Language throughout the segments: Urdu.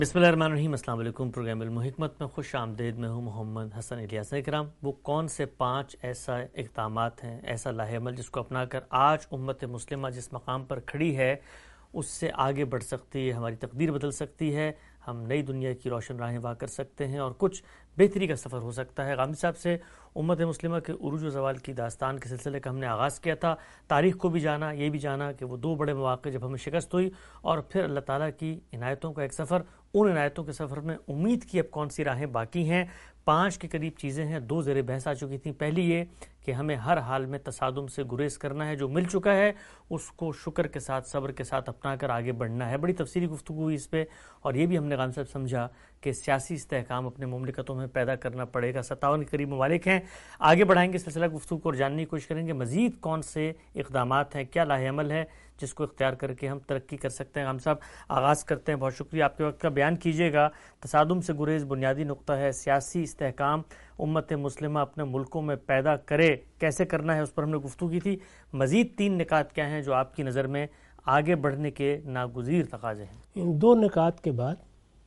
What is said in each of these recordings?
بسم اللہ الرحمن الرحیم۔ السلام علیکم۔ پروگرام المحکمت میں خوش آمدید۔ میں ہوں محمد حسن الیاس کرام۔ وہ کون سے 5 ایسا اقدامات ہیں، ایسا لاہ عمل جس کو اپنا کر آج امت مسلمہ جس مقام پر کھڑی ہے اس سے آگے بڑھ سکتی ہے، ہماری تقدیر بدل سکتی ہے، ہم نئی دنیا کی روشن راہیں واہ کر سکتے ہیں اور کچھ بہتری کا سفر ہو سکتا ہے۔ غامدی صاحب سے امت مسلمہ کے عروج و زوال کی داستان کے سلسلے کا ہم نے آغاز کیا تھا، تاریخ کو بھی جانا، یہ بھی جانا کہ وہ 2 بڑے مواقع جب ہمیں شکست ہوئی، اور پھر اللہ تعالیٰ کی عنایتوں کا ایک سفر، ان عنایتوں کے سفر میں امید کی اب کون سی راہیں باقی ہیں۔ 5 کے قریب چیزیں ہیں، 2 زیر بحث آ چکی تھیں۔ پہلی یہ کہ ہمیں ہر حال میں تصادم سے گریز کرنا ہے، جو مل چکا ہے اس کو شکر کے ساتھ، صبر کے ساتھ اپنا کر آگے بڑھنا ہے۔ بڑی تفصیلی گفتگو ہوئی اس پہ، اور یہ بھی ہم نے غام صاحب سمجھا کہ سیاسی استحکام اپنے مملکتوں میں پیدا کرنا پڑے گا۔ 57 کے قریب ممالک ہیں، آگے بڑھائیں گے سلسلہ گفتگو کو اور جاننے کی کوشش کریں گے مزید کون سے اقدامات ہیں، کیا لاہ عمل ہے جس کو اختیار کر کے ہم ترقی کر سکتے ہیں۔ غام صاحب آغاز کرتے ہیں، بہت شکریہ آپ کے وقت کا، بیان کیجیے گا۔ تصادم سے گریز بنیادی نقطہ ہے، سیاسی استحکام امت مسلمہ اپنے ملکوں میں پیدا کرے، کیسے کرنا ہے اس پر ہم نے گفتگو کی تھی۔ مزید 3 نکات کیا ہیں جو آپ کی نظر میں آگے بڑھنے کے ناگزیر تقاضے ہیں؟ ان 2 نکات کے بعد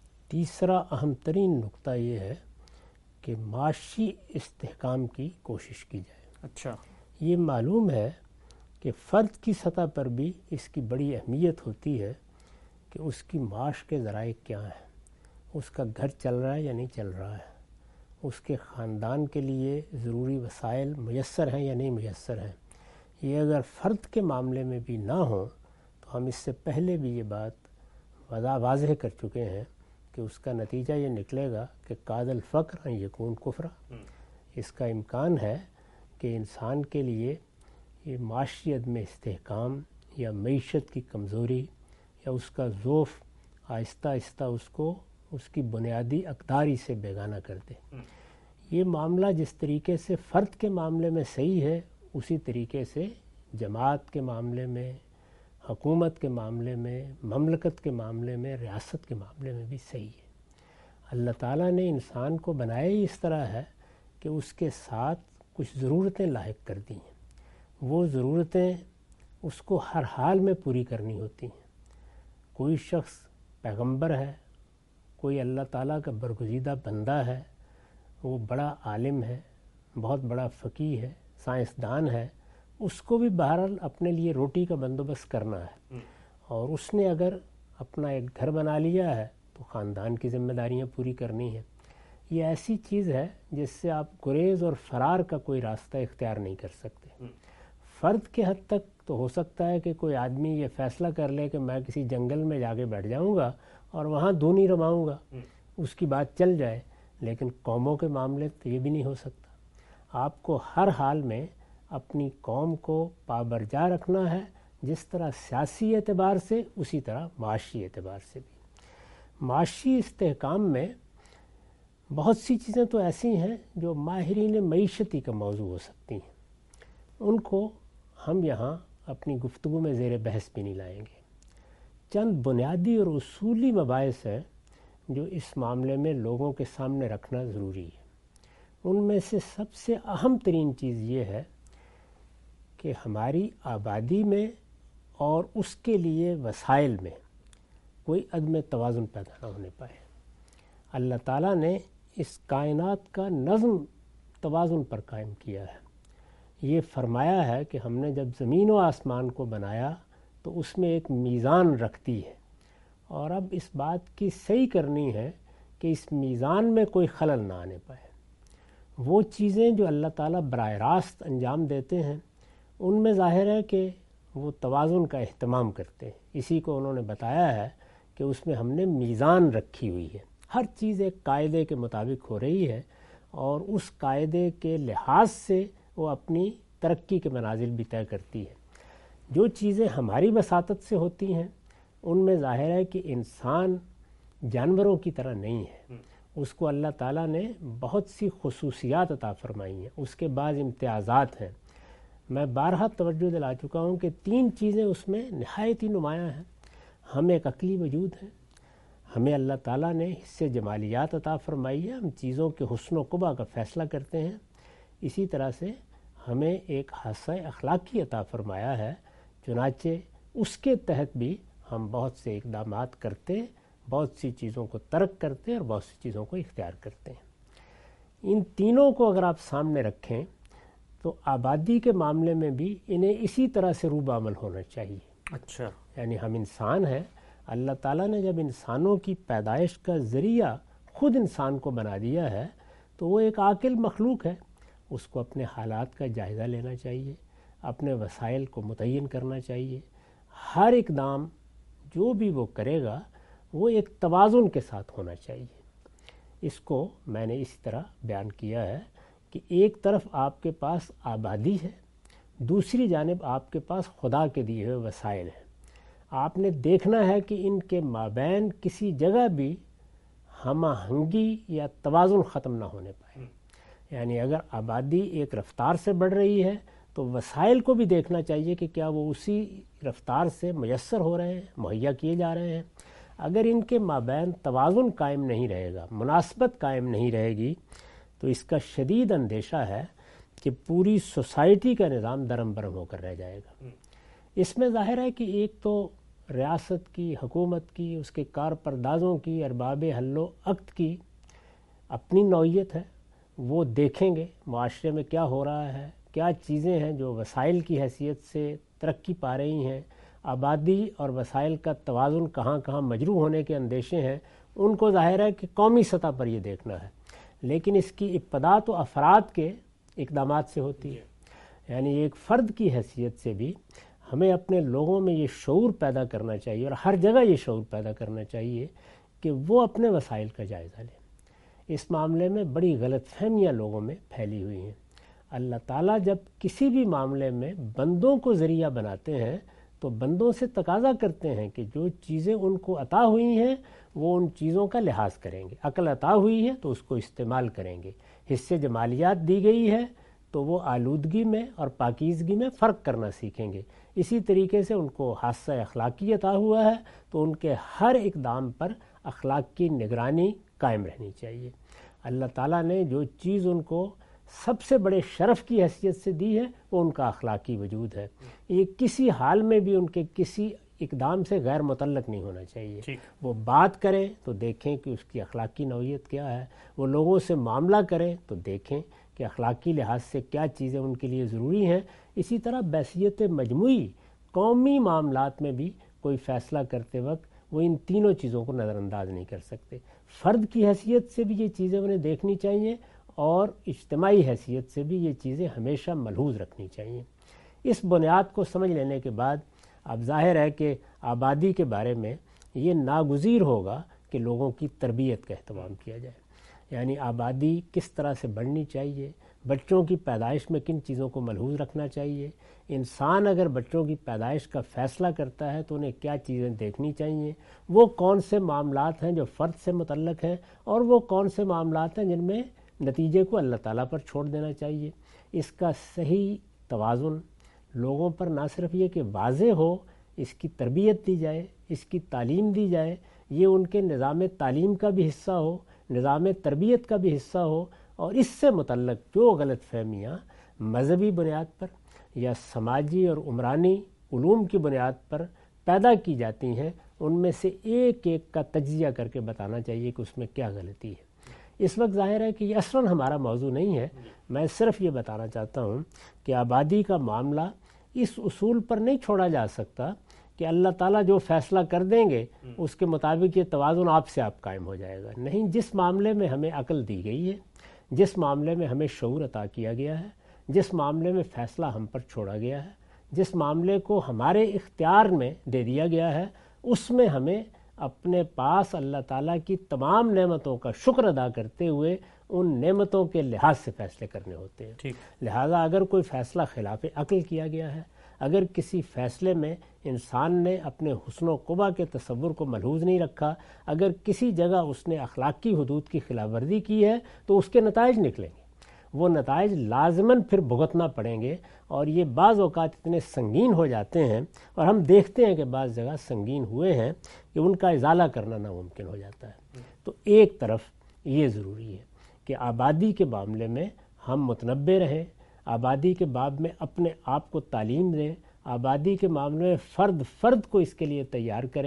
تیسرا اہم ترین نقطہ یہ ہے کہ معاشی استحکام کی کوشش کی جائے۔ اچھا، یہ معلوم ہے کہ فرد کی سطح پر بھی اس کی بڑی اہمیت ہوتی ہے کہ اس کی معاش کے ذرائع کیا ہیں، اس کا گھر چل رہا ہے یا نہیں چل رہا ہے، اس کے خاندان کے لیے ضروری وسائل میسر ہیں یا نہیں میسر ہیں۔ یہ اگر فرد کے معاملے میں بھی نہ ہوں تو ہم اس سے پہلے بھی یہ بات واضح کر چکے ہیں کہ اس کا نتیجہ یہ نکلے گا کہ قاد الفقر ان یکون کفرا۔ اس کا امکان ہے کہ انسان کے لیے یہ معاشی عدم استحکام یا معیشت کی کمزوری یا اس کا ضعف آہستہ آہستہ اس کو اس کی بنیادی اقداری سے بیگانہ کر دے۔ یہ معاملہ جس طریقے سے فرد کے معاملے میں صحیح ہے، اسی طریقے سے جماعت کے معاملے میں، حکومت کے معاملے میں، مملکت کے معاملے میں، ریاست کے معاملے میں بھی صحیح ہے۔ اللہ تعالیٰ نے انسان کو بنایا ہی اس طرح ہے کہ اس کے ساتھ کچھ ضرورتیں لاحق کر دی ہیں۔ وہ ضرورتیں اس کو ہر حال میں پوری کرنی ہوتی ہیں۔ کوئی شخص پیغمبر ہے، کوئی اللہ تعالیٰ کا برگزیدہ بندہ ہے، وہ بڑا عالم ہے، بہت بڑا فقیہ ہے، سائنسدان ہے، اس کو بھی بہرحال اپنے لیے روٹی کا بندوبست کرنا ہے، اور اس نے اگر اپنا ایک گھر بنا لیا ہے تو خاندان کی ذمہ داریاں پوری کرنی ہیں۔ یہ ایسی چیز ہے جس سے آپ گریز اور فرار کا کوئی راستہ اختیار نہیں کر سکتے۔ فرد کے حد تک تو ہو سکتا ہے کہ کوئی آدمی یہ فیصلہ کر لے کہ میں کسی جنگل میں جا کے بیٹھ جاؤں گا اور وہاں دونی رماؤں گا، اس کی بات چل جائے، لیکن قوموں کے معاملے تو یہ بھی نہیں ہو سکتا۔ آپ کو ہر حال میں اپنی قوم کو پابرجا رکھنا ہے، جس طرح سیاسی اعتبار سے اسی طرح معاشی اعتبار سے بھی۔ معاشی استحکام میں بہت سی چیزیں تو ایسی ہیں جو ماہرین معیشتی کا موضوع ہو سکتی ہیں، ان کو ہم یہاں اپنی گفتگو میں زیر بحث بھی نہیں لائیں گے۔ چند بنیادی اور اصولی مباحث ہیں جو اس معاملے میں لوگوں کے سامنے رکھنا ضروری ہے۔ ان میں سے سب سے اہم ترین چیز یہ ہے کہ ہماری آبادی میں اور اس کے لیے وسائل میں کوئی عدم توازن پیدا نہ ہونے پائے۔ اللہ تعالیٰ نے اس کائنات کا نظم توازن پر قائم کیا ہے۔ یہ فرمایا ہے کہ ہم نے جب زمین و آسمان کو بنایا تو اس میں ایک میزان رکھ دی ہے، اور اب اس بات کی صحیح کرنی ہے کہ اس میزان میں کوئی خلل نہ آنے پائے۔ وہ چیزیں جو اللہ تعالیٰ براہ راست انجام دیتے ہیں ان میں ظاہر ہے کہ وہ توازن کا اہتمام کرتے ہیں۔ اسی کو انہوں نے بتایا ہے کہ اس میں ہم نے میزان رکھی ہوئی ہے، ہر چیز ایک قاعدے کے مطابق ہو رہی ہے، اور اس قاعدے کے لحاظ سے وہ اپنی ترقی کے منازل بھی طے کرتی ہے۔ جو چیزیں ہماری وساطت سے ہوتی ہیں ان میں ظاہر ہے کہ انسان جانوروں کی طرح نہیں ہے، اس کو اللہ تعالیٰ نے بہت سی خصوصیات عطا فرمائی ہیں، اس کے بعض امتیازات ہیں۔ میں بارہا توجہ دلا چکا ہوں کہ 3 چیزیں اس میں نہایت ہی نمایاں ہیں۔ ہم ایک عقلی وجود ہیں، ہمیں اللہ تعالیٰ نے حصے جمالیات عطا فرمائی ہے، ہم چیزوں کے حسن و قبح کا فیصلہ کرتے ہیں۔ اسی طرح سے ہمیں ایک حصہ اخلاقی عطا فرمایا ہے، چنانچہ اس کے تحت بھی ہم بہت سے اقدامات کرتے بہت سی چیزوں کو ترک کرتے ہیں اور بہت سی چیزوں کو اختیار کرتے ہیں۔ ان تینوں کو اگر آپ سامنے رکھیں تو آبادی کے معاملے میں بھی انہیں اسی طرح سے روبہ عمل ہونا چاہیے۔ اچھا، یعنی ہم انسان ہیں، اللہ تعالیٰ نے جب انسانوں کی پیدائش کا ذریعہ خود انسان کو بنا دیا ہے تو وہ ایک عاقل مخلوق ہے، اس کو اپنے حالات کا جائزہ لینا چاہیے، اپنے وسائل کو متعین کرنا چاہیے۔ ہر اقدام جو بھی وہ کرے گا وہ ایک توازن کے ساتھ ہونا چاہیے۔ اس کو میں نے اسی طرح بیان کیا ہے کہ ایک طرف آپ کے پاس آبادی ہے، دوسری جانب آپ کے پاس خدا کے دیے ہوئے وسائل ہیں۔ آپ نے دیکھنا ہے کہ ان کے مابین کسی جگہ بھی ہم آہنگی یا توازن ختم نہ ہونے پائے۔ یعنی اگر آبادی ایک رفتار سے بڑھ رہی ہے تو وسائل کو بھی دیکھنا چاہیے کہ کیا وہ اسی رفتار سے میسر ہو رہے ہیں، مہیا کیے جا رہے ہیں۔ اگر ان کے مابین توازن قائم نہیں رہے گا، مناسبت قائم نہیں رہے گی، تو اس کا شدید اندیشہ ہے کہ پوری سوسائٹی کا نظام درم برم ہو کر رہ جائے گا۔ اس میں ظاہر ہے کہ ایک تو ریاست کی، حکومت کی، اس کے کارپردازوں کی، ارباب حل و عقد کی اپنی نوعیت ہے، وہ دیکھیں گے معاشرے میں کیا ہو رہا ہے، کیا چیزیں ہیں جو وسائل کی حیثیت سے ترقی پا رہی ہیں، آبادی اور وسائل کا توازن کہاں کہاں مجروح ہونے کے اندیشے ہیں، ان کو ظاہر ہے کہ قومی سطح پر یہ دیکھنا ہے۔ لیکن اس کی ابتدا تو افراد کے اقدامات سے ہوتی ہے۔ یعنی ایک فرد کی حیثیت سے بھی ہمیں اپنے لوگوں میں یہ شعور پیدا کرنا چاہیے، اور ہر جگہ یہ شعور پیدا کرنا چاہیے کہ وہ اپنے وسائل کا جائزہ لیں۔ اس معاملے میں بڑی غلط فہمیاں لوگوں میں پھیلی ہوئی ہیں۔ اللہ تعالیٰ جب کسی بھی معاملے میں بندوں کو ذریعہ بناتے ہیں تو بندوں سے تقاضا کرتے ہیں کہ جو چیزیں ان کو عطا ہوئی ہیں وہ ان چیزوں کا لحاظ کریں گے۔ عقل عطا ہوئی ہے تو اس کو استعمال کریں گے، حصے جمالیات دی گئی ہے تو وہ آلودگی میں اور پاکیزگی میں فرق کرنا سیکھیں گے۔ اسی طریقے سے ان کو حادثہ اخلاقی عطا ہوا ہے تو ان کے ہر اقدام پر اخلاق کی نگرانی قائم رہنی چاہیے۔ اللہ تعالیٰ نے جو چیز ان کو سب سے بڑے شرف کی حیثیت سے دی ہے وہ ان کا اخلاقی وجود ہے۔ یہ کسی حال میں بھی ان کے کسی اقدام سے غیر متعلق نہیں ہونا چاہیے۔ وہ بات کریں تو دیکھیں کہ اس کی اخلاقی نوعیت کیا ہے، وہ لوگوں سے معاملہ کریں تو دیکھیں کہ اخلاقی لحاظ سے کیا چیزیں ان کے لیے ضروری ہیں۔ اسی طرح بحیثیت مجموعی قومی معاملات میں بھی کوئی فیصلہ کرتے وقت وہ ان تینوں چیزوں کو نظر انداز نہیں کر سکتے۔ فرد کی حیثیت سے بھی یہ چیزیں انہیں دیکھنی چاہیے اور اجتماعی حیثیت سے بھی یہ چیزیں ہمیشہ ملحوظ رکھنی چاہیے۔ اس بنیاد کو سمجھ لینے کے بعد اب ظاہر ہے کہ آبادی کے بارے میں یہ ناگزیر ہوگا کہ لوگوں کی تربیت کا اہتمام کیا جائے۔ یعنی آبادی کس طرح سے بڑھنی چاہیے، بچوں کی پیدائش میں کن چیزوں کو ملحوظ رکھنا چاہیے، انسان اگر بچوں کی پیدائش کا فیصلہ کرتا ہے تو انہیں کیا چیزیں دیکھنی چاہیے، وہ کون سے معاملات ہیں جو فرد سے متعلق ہیں اور وہ کون سے معاملات ہیں جن میں نتیجے کو اللہ تعالیٰ پر چھوڑ دینا چاہیے۔ اس کا صحیح توازن لوگوں پر نہ صرف یہ کہ واضح ہو، اس کی تربیت دی جائے، اس کی تعلیم دی جائے، یہ ان کے نظام تعلیم کا بھی حصہ ہو، نظام تربیت کا بھی حصہ ہو، اور اس سے متعلق جو غلط فہمیاں مذہبی بنیاد پر یا سماجی اور عمرانی علوم کی بنیاد پر پیدا کی جاتی ہیں ان میں سے ایک ایک کا تجزیہ کر کے بتانا چاہیے کہ اس میں کیا غلطی ہے۔ اس وقت ظاہر ہے کہ یہ اصلاً ہمارا موضوع نہیں ہے، میں صرف یہ بتانا چاہتا ہوں کہ آبادی کا معاملہ اس اصول پر نہیں چھوڑا جا سکتا کہ اللہ تعالیٰ جو فیصلہ کر دیں گے اس کے مطابق یہ توازن آپ سے آپ قائم ہو جائے گا۔ نہیں، جس معاملے میں ہمیں عقل دی گئی ہے، جس معاملے میں ہمیں شعور عطا کیا گیا ہے، جس معاملے میں فیصلہ ہم پر چھوڑا گیا ہے، جس معاملے کو ہمارے اختیار میں دے دیا گیا ہے، اس میں ہمیں اپنے پاس اللہ تعالیٰ کی تمام نعمتوں کا شکر ادا کرتے ہوئے ان نعمتوں کے لحاظ سے فیصلے کرنے ہوتے ہیں۔ لہٰذا اگر کوئی فیصلہ خلاف عقل کیا گیا ہے، اگر کسی فیصلے میں انسان نے اپنے حسن و قبح کے تصور کو ملحوظ نہیں رکھا، اگر کسی جگہ اس نے اخلاقی حدود کی خلاف ورزی کی ہے تو اس کے نتائج نکلیں گے، وہ نتائج لازماً پھر بھگتنا پڑیں گے، اور یہ بعض اوقات اتنے سنگین ہو جاتے ہیں، اور ہم دیکھتے ہیں کہ بعض جگہ سنگین ہوئے ہیں کہ ان کا ازالہ کرنا ناممکن ہو جاتا ہے۔ تو ایک طرف یہ ضروری ہے کہ آبادی کے معاملے میں ہم متنبع رہیں، آبادی کے باب میں اپنے آپ کو تعلیم دیں، آبادی کے معاملے میں فرد کو اس کے لیے تیار کریں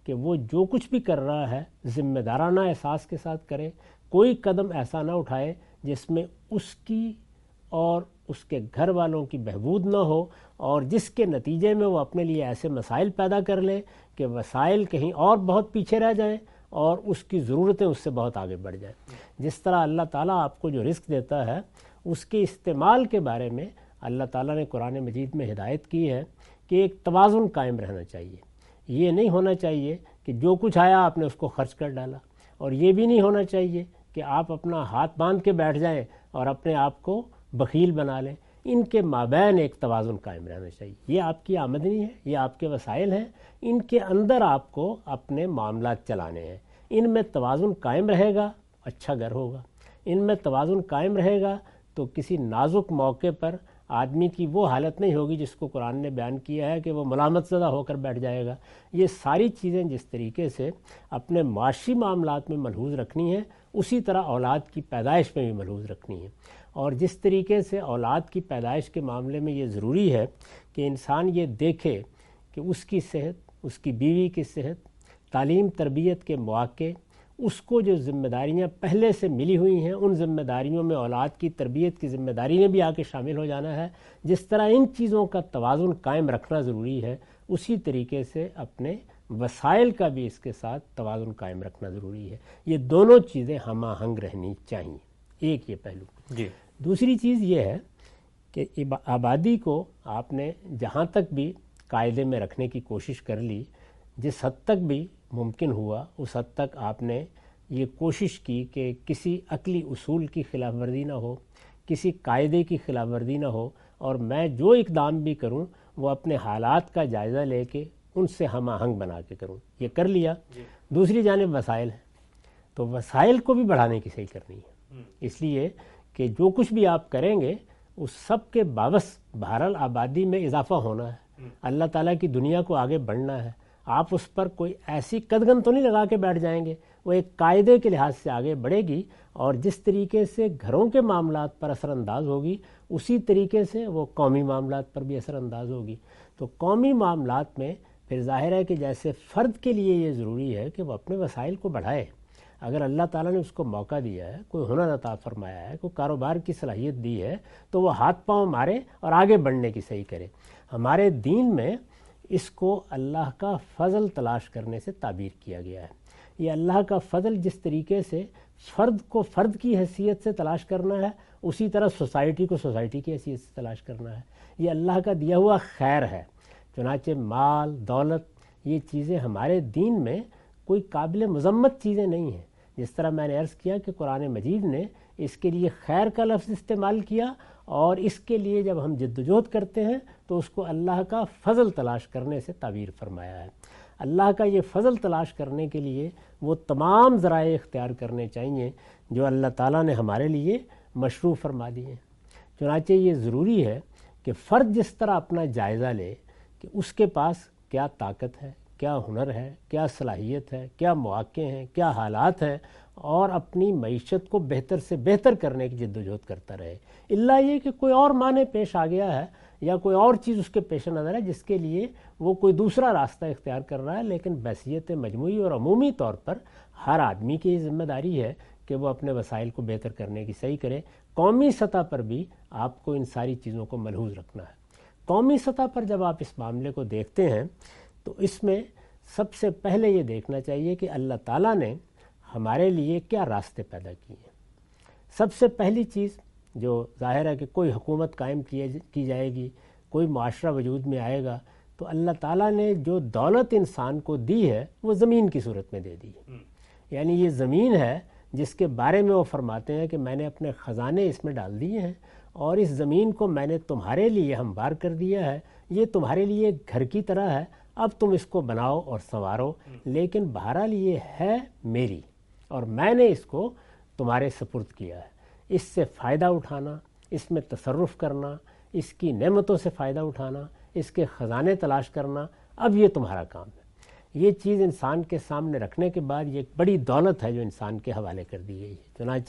کہ وہ جو کچھ بھی کر رہا ہے ذمہ دارانہ احساس کے ساتھ کرے، کوئی قدم ایسا نہ اٹھائے جس میں اس کی اور اس کے گھر والوں کی بہبود نہ ہو، اور جس کے نتیجے میں وہ اپنے لیے ایسے مسائل پیدا کر لے کہ وسائل کہیں اور بہت پیچھے رہ جائیں اور اس کی ضرورتیں اس سے بہت آگے بڑھ جائیں۔ جس طرح اللہ تعالیٰ آپ کو جو رزق دیتا ہے اس کے استعمال کے بارے میں اللہ تعالیٰ نے قرآن مجید میں ہدایت کی ہے کہ ایک توازن قائم رہنا چاہیے۔ یہ نہیں ہونا چاہیے کہ جو کچھ آیا آپ نے اس کو خرچ کر ڈالا، اور یہ بھی نہیں ہونا چاہیے کہ آپ اپنا ہاتھ باندھ کے بیٹھ جائیں اور اپنے آپ کو بخیل بنا لیں۔ ان کے مابین ایک توازن قائم رہنا چاہیے۔ یہ آپ کی آمدنی ہے، یہ آپ کے وسائل ہیں، ان کے اندر آپ کو اپنے معاملات چلانے ہیں۔ ان میں توازن قائم رہے گا، اچھا گھر ہوگا۔ ان میں توازن قائم رہے گا تو کسی نازک موقع پر آدمی کی وہ حالت نہیں ہوگی جس کو قرآن نے بیان کیا ہے کہ وہ ملامت زدہ ہو کر بیٹھ جائے گا۔ یہ ساری چیزیں جس طریقے سے اپنے معاشی معاملات میں ملحوظ رکھنی ہیں، اسی طرح اولاد کی پیدائش میں بھی ملحوظ رکھنی ہے۔ اور جس طریقے سے اولاد کی پیدائش کے معاملے میں یہ ضروری ہے کہ انسان یہ دیکھے کہ اس کی صحت، اس کی بیوی کی صحت، تعلیم تربیت کے مواقع، اس کو جو ذمہ داریاں پہلے سے ملی ہوئی ہیں ان ذمہ داریوں میں اولاد کی تربیت کی ذمہ داری نے بھی آ کے شامل ہو جانا ہے۔ جس طرح ان چیزوں کا توازن قائم رکھنا ضروری ہے، اسی طریقے سے اپنے وسائل کا بھی اس کے ساتھ توازن قائم رکھنا ضروری ہے۔ یہ دونوں چیزیں ہم آہنگ رہنی چاہیے۔ ایک یہ پہلو۔ جی دوسری چیز یہ ہے کہ آبادی کو آپ نے جہاں تک بھی قاعدے میں رکھنے کی کوشش کر لی، جس حد تک بھی ممکن ہوا اس حد تک آپ نے یہ کوشش کی کہ کسی عقلی اصول کی خلاف ورزی نہ ہو، کسی قاعدے کی خلاف ورزی نہ ہو، اور میں جو اقدام بھی کروں وہ اپنے حالات کا جائزہ لے کے ان سے ہم آہنگ بنا کے کروں۔ یہ کر لیا۔ دوسری جانب وسائل ہیں، تو وسائل کو بھی بڑھانے کی صحیح کرنی ہے، اس لیے کہ جو کچھ بھی آپ کریں گے اس سب کے باوس بہرحال آبادی میں اضافہ ہونا ہے، اللہ تعالیٰ کی دنیا کو آگے بڑھنا ہے۔ آپ اس پر کوئی ایسی قدغن تو نہیں لگا کے بیٹھ جائیں گے، وہ ایک قاعدے کے لحاظ سے آگے بڑھے گی، اور جس طریقے سے گھروں کے معاملات پر اثر انداز ہوگی اسی طریقے سے وہ قومی معاملات پر بھی اثر انداز ہوگی۔ تو قومی معاملات میں پھر ظاہر ہے کہ جیسے فرد کے لیے یہ ضروری ہے کہ وہ اپنے وسائل کو بڑھائے۔ اگر اللہ تعالیٰ نے اس کو موقع دیا ہے، کوئی ہنر عطا فرمایا ہے، کوئی کاروبار کی صلاحیت دی ہے، تو وہ ہاتھ پاؤں مارے اور آگے بڑھنے کی صحیح کرے۔ ہمارے دین میں اس کو اللہ کا فضل تلاش کرنے سے تعبیر کیا گیا ہے۔ یہ اللہ کا فضل جس طریقے سے فرد کو فرد کی حیثیت سے تلاش کرنا ہے، اسی طرح سوسائٹی کو سوسائٹی کی حیثیت سے تلاش کرنا ہے۔ یہ اللہ کا دیا ہوا خیر ہے۔ چنانچہ مال، دولت، یہ چیزیں ہمارے دین میں کوئی قابل مذمت چیزیں نہیں ہیں۔ جس طرح میں نے عرض کیا کہ قرآن مجید نے اس کے لیے خیر کا لفظ استعمال کیا، اور اس کے لیے جب ہم جدوجہد کرتے ہیں تو اس کو اللہ کا فضل تلاش کرنے سے تعبیر فرمایا ہے۔ اللہ کا یہ فضل تلاش کرنے کے لیے وہ تمام ذرائع اختیار کرنے چاہیے جو اللہ تعالیٰ نے ہمارے لیے مشروع فرما دیے ہیں۔ چنانچہ یہ ضروری ہے کہ فرد جس طرح اپنا جائزہ لے کہ اس کے پاس کیا طاقت ہے، کیا ہنر ہے، کیا صلاحیت ہے، کیا مواقع ہیں، کیا حالات ہیں، اور اپنی معیشت کو بہتر سے بہتر کرنے کی جدوجہد کرتا رہے، الا یہ کہ کوئی اور معنی پیش آ گیا ہے یا کوئی اور چیز اس کے پیش نظر ہے جس کے لیے وہ کوئی دوسرا راستہ اختیار کر رہا ہے، لیکن بحیثیت مجموعی اور عمومی طور پر ہر آدمی کی ذمہ داری ہے کہ وہ اپنے وسائل کو بہتر کرنے کی صحیح کرے۔ قومی سطح پر بھی آپ کو ان ساری چیزوں کو ملحوظ رکھنا ہے۔ قومی سطح پر جب آپ اس معاملے کو دیکھتے ہیں تو اس میں سب سے پہلے یہ دیکھنا چاہیے کہ اللہ تعالیٰ نے ہمارے لیے کیا راستے پیدا کیے ہیں۔ سب سے پہلی چیز جو ظاہر ہے کہ کوئی حکومت قائم کی جائے گی، کوئی معاشرہ وجود میں آئے گا، تو اللہ تعالیٰ نے جو دولت انسان کو دی ہے وہ زمین کی صورت میں دے دی ہے۔ یعنی یہ زمین ہے جس کے بارے میں وہ فرماتے ہیں کہ میں نے اپنے خزانے اس میں ڈال دیے ہیں، اور اس زمین کو میں نے تمہارے لیے ہموار کر دیا ہے، یہ تمہارے لیے ایک گھر کی طرح ہے، اب تم اس کو بناؤ اور سنوارو، لیکن بہرحال یہ ہے میری، اور میں نے اس کو تمہارے سپرد کیا ہے۔ اس سے فائدہ اٹھانا، اس میں تصرف کرنا، اس کی نعمتوں سے فائدہ اٹھانا، اس کے خزانے تلاش کرنا، اب یہ تمہارا کام ہے۔ یہ چیز انسان کے سامنے رکھنے کے بعد یہ ایک بڑی دولت ہے جو انسان کے حوالے کر دی گئی ہے۔ چنانچہ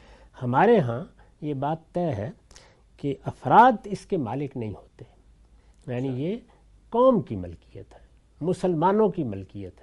ہمارے ہاں یہ بات طے ہے کہ افراد اس کے مالک نہیں ہوتے، یعنی یہ قوم کی ملکیت ہے، مسلمانوں کی ملکیت ہے۔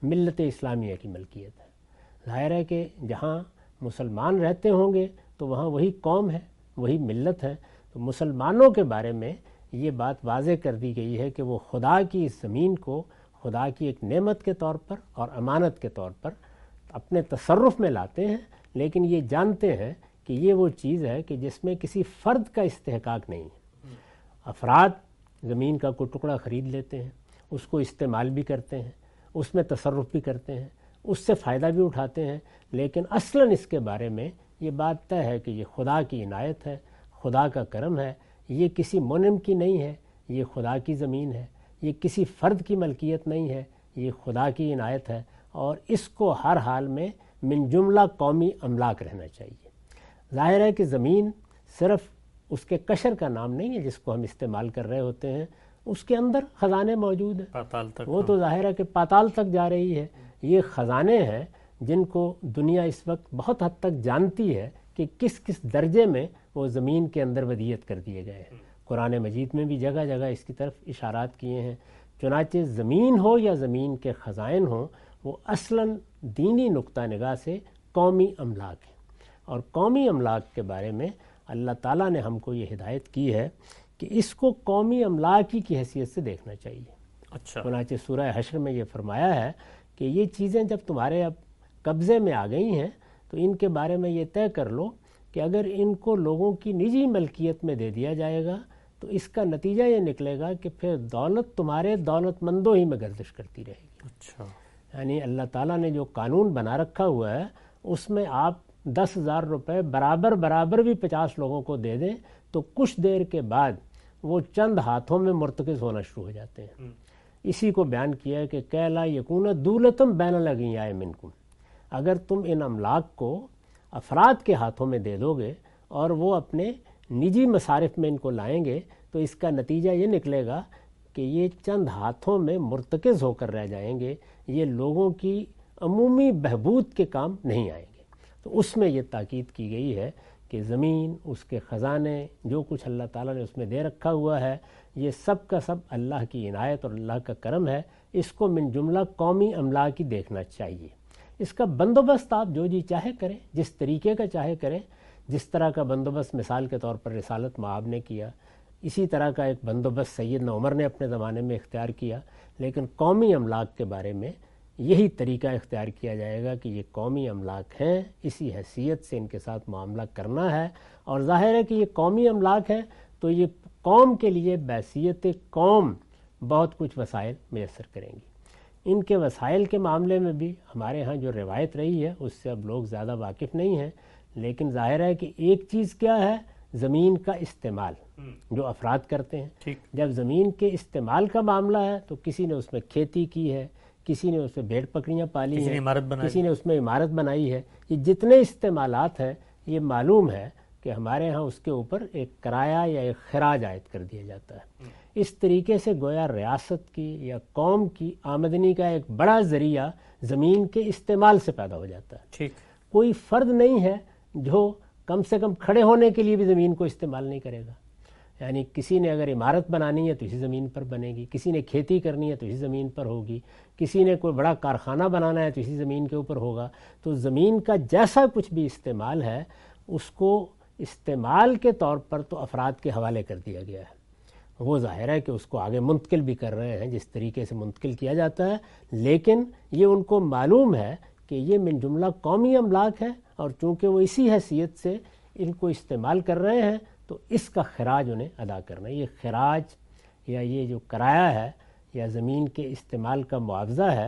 ملت اسلامیہ کی ملکیت ہے۔ ظاہر ہے کہ جہاں مسلمان رہتے ہوں گے تو وہاں وہی قوم ہے، وہی ملت ہے۔ تو مسلمانوں کے بارے میں یہ بات واضح کر دی گئی ہے کہ وہ خدا کی اس زمین کو خدا کی ایک نعمت کے طور پر اور امانت کے طور پر اپنے تصرف میں لاتے ہیں، لیکن یہ جانتے ہیں کہ یہ وہ چیز ہے کہ جس میں کسی فرد کا استحقاق نہیں ہے۔ افراد زمین کا کوئی ٹکڑا خرید لیتے ہیں، اس کو استعمال بھی کرتے ہیں، اس میں تصرف بھی کرتے ہیں، اس سے فائدہ بھی اٹھاتے ہیں، لیکن اصلاً اس کے بارے میں یہ بات طے ہے کہ یہ خدا کی عنایت ہے، خدا کا کرم ہے، یہ کسی منعم کی نہیں ہے، یہ خدا کی زمین ہے، یہ کسی فرد کی ملکیت نہیں ہے، یہ خدا کی عنایت ہے، اور اس کو ہر حال میں من جملہ قومی املاک رہنا چاہیے۔ ظاہر ہے کہ زمین صرف اس کے قشر کا نام نہیں ہے جس کو ہم استعمال کر رہے ہوتے ہیں، اس کے اندر خزانے موجود ہیں، پاتال تک وہ تو ظاہر ہے کہ پاتال تک جا رہی ہے۔ یہ خزانے ہیں جن کو دنیا اس وقت بہت حد تک جانتی ہے کہ کس کس درجے میں وہ زمین کے اندر ودیعت کر دیے گئے ہیں۔ قرآن مجید میں بھی جگہ جگہ اس کی طرف اشارات کیے ہیں۔ چنانچہ زمین ہو یا زمین کے خزائن ہوں، وہ اصلاً دینی نقطہ نگاہ سے قومی املاک ہیں، اور قومی املاک کے بارے میں اللہ تعالیٰ نے ہم کو یہ ہدایت کی ہے کہ اس کو قومی املاک ہی کی حیثیت سے دیکھنا چاہیے۔ اچھا، چنانچہ سورہ حشر میں یہ فرمایا ہے کہ یہ چیزیں جب تمہارے اب قبضے میں آ گئی ہیں تو ان کے بارے میں یہ طے کر لو کہ اگر ان کو لوگوں کی نجی ملکیت میں دے دیا جائے گا تو اس کا نتیجہ یہ نکلے گا کہ پھر دولت تمہارے دولت مندوں ہی میں گردش کرتی رہے گی۔ اچھا، یعنی اللہ تعالیٰ نے جو قانون بنا رکھا ہوا ہے اس میں آپ 10,000 روپے برابر بھی 50 لوگوں کو دے دیں تو کچھ دیر کے بعد وہ چند ہاتھوں میں مرتکز ہونا شروع ہو جاتے ہیں۔ اسی کو بیان کیا ہے کہ کیلا یکون دولتم بین الاغنیاء منکم، اگر تم ان املاک کو افراد کے ہاتھوں میں دے دو گے اور وہ اپنے نجی مصارف میں ان کو لائیں گے تو اس کا نتیجہ یہ نکلے گا کہ یہ چند ہاتھوں میں مرتکز ہو کر رہ جائیں گے، یہ لوگوں کی عمومی بہبود کے کام نہیں آئیں گے۔ تو اس میں یہ تاکید کی گئی ہے کہ زمین، اس کے خزانے، جو کچھ اللہ تعالیٰ نے اس میں دے رکھا ہوا ہے، یہ سب کا سب اللہ کی عنایت اور اللہ کا کرم ہے، اس کو من جملہ قومی املاک ہی دیکھنا چاہیے۔ اس کا بندوبست آپ جو جی چاہے کریں، جس طریقے کا چاہے کریں، جس طرح کا بندوبست مثال کے طور پر رسالت مآب نے کیا، اسی طرح کا ایک بندوبست سیدنا عمر نے اپنے زمانے میں اختیار کیا، لیکن قومی املاک کے بارے میں یہی طریقہ اختیار کیا جائے گا کہ یہ قومی املاک ہیں، اسی حیثیت سے ان کے ساتھ معاملہ کرنا ہے، اور ظاہر ہے کہ یہ قومی املاک ہے تو یہ قوم کے لیے بحیثیت قوم بہت کچھ وسائل میسر کریں گی۔ ان کے وسائل کے معاملے میں بھی ہمارے ہاں جو روایت رہی ہے اس سے اب لوگ زیادہ واقف نہیں ہیں، لیکن ظاہر ہے کہ ایک چیز کیا ہے، زمین کا استعمال جو افراد کرتے ہیں۔ جب زمین کے استعمال کا معاملہ ہے تو کسی نے اس میں کھیتی کی ہے، کسی نے اس میں بھیڑ بکریاں پالی ہیں، کسی نے اس میں عمارت بنائی ہے، یہ جتنے استعمالات ہیں یہ معلوم ہے کہ ہمارے ہاں اس کے اوپر ایک کرایہ یا ایک خراج عائد کر دیا جاتا ہے۔ اس طریقے سے گویا ریاست کی یا قوم کی آمدنی کا ایک بڑا ذریعہ زمین کے استعمال سے پیدا ہو جاتا ہے۔ کوئی فرد نہیں ہے جو کم سے کم کھڑے ہونے کے لیے بھی زمین کو استعمال نہیں کرے گا۔ یعنی کسی نے اگر عمارت بنانی ہے تو اسی زمین پر بنے گی، کسی نے کھیتی کرنی ہے تو اسی زمین پر ہوگی، کسی نے کوئی بڑا کارخانہ بنانا ہے تو اسی زمین کے اوپر ہوگا۔ تو زمین کا جیسا کچھ بھی استعمال ہے اس کو استعمال کے طور پر تو افراد کے حوالے کر دیا گیا ہے، وہ ظاہر ہے کہ اس کو آگے منتقل بھی کر رہے ہیں جس طریقے سے منتقل کیا جاتا ہے، لیکن یہ ان کو معلوم ہے کہ یہ من جملہ قومی املاک ہے، اور چونکہ وہ اسی حیثیت سے ان کو استعمال کر رہے ہیں تو اس کا خراج انہیں ادا کرنا ہے۔ یہ خراج یا یہ جو کرایہ ہے یا زمین کے استعمال کا معاوضہ ہے،